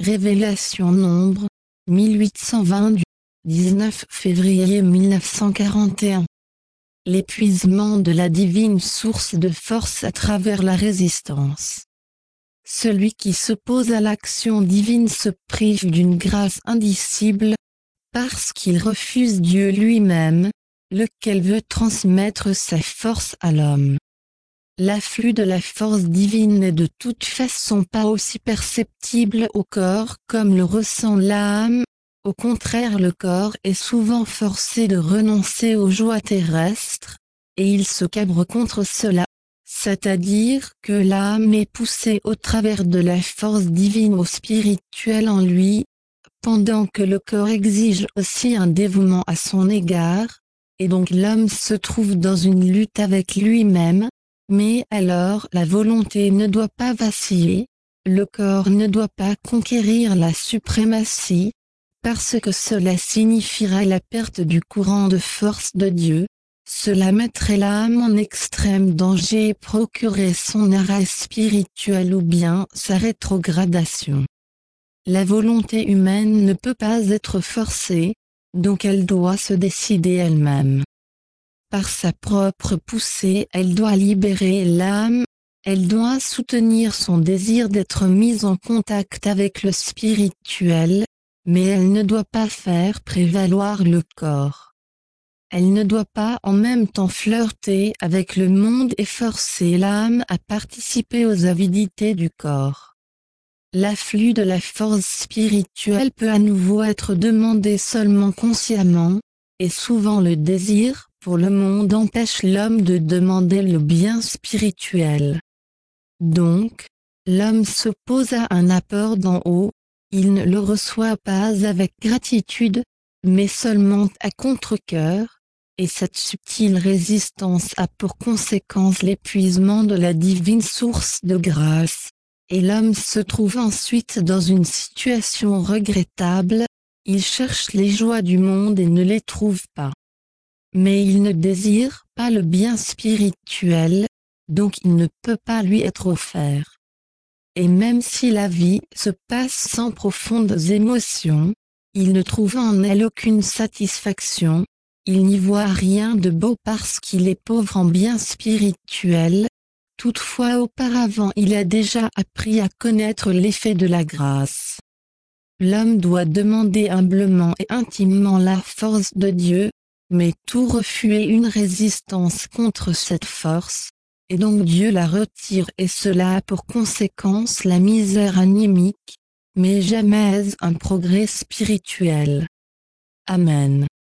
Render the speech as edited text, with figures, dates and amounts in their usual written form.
Révélation Nombre, 1820 du 19 février 1941. L'épuisement de la divine source de force à travers la résistance. Celui qui s'oppose à l'action divine se prive d'une grâce indicible, parce qu'il refuse Dieu lui-même, lequel veut transmettre sa force à l'homme. L'afflux de la force divine n'est de toute façon pas aussi perceptible au corps comme le ressent l'âme. Au contraire, le corps est souvent forcé de renoncer aux joies terrestres, et il se cabre contre cela, c'est-à-dire que l'âme est poussée au travers de la force divine au spirituel en lui, pendant que le corps exige aussi un dévouement à son égard, et donc l'homme se trouve dans une lutte avec lui-même. Mais alors la volonté ne doit pas vaciller, le corps ne doit pas conquérir la suprématie, parce que cela signifierait la perte du courant de force de Dieu, cela mettrait l'âme en extrême danger et procurerait son arrêt spirituel ou bien sa rétrogradation. La volonté humaine ne peut pas être forcée, donc elle doit se décider elle-même. Par sa propre poussée, elle doit libérer l'âme, elle doit soutenir son désir d'être mise en contact avec le spirituel, mais elle ne doit pas faire prévaloir le corps. Elle ne doit pas en même temps flirter avec le monde et forcer l'âme à participer aux avidités du corps. L'afflux de la force spirituelle peut à nouveau être demandé seulement consciemment, et souvent le désir pour le monde empêche l'homme de demander le bien spirituel. Donc, l'homme s'oppose à un apport d'en haut, il ne le reçoit pas avec gratitude, mais seulement à contre-cœur, et cette subtile résistance a pour conséquence l'épuisement de la divine source de grâce, et l'homme se trouve ensuite dans une situation regrettable, il cherche les joies du monde et ne les trouve pas. Mais il ne désire pas le bien spirituel, donc il ne peut pas lui être offert. Et même si la vie se passe sans profondes émotions, il ne trouve en elle aucune satisfaction, il n'y voit rien de beau parce qu'il est pauvre en bien spirituel. Toutefois auparavant il a déjà appris à connaître l'effet de la grâce. L'homme doit demander humblement et intimement la force de Dieu, mais tout refus est une résistance contre cette force, et donc Dieu la retire et cela a pour conséquence la misère anémique, mais jamais un progrès spirituel. Amen.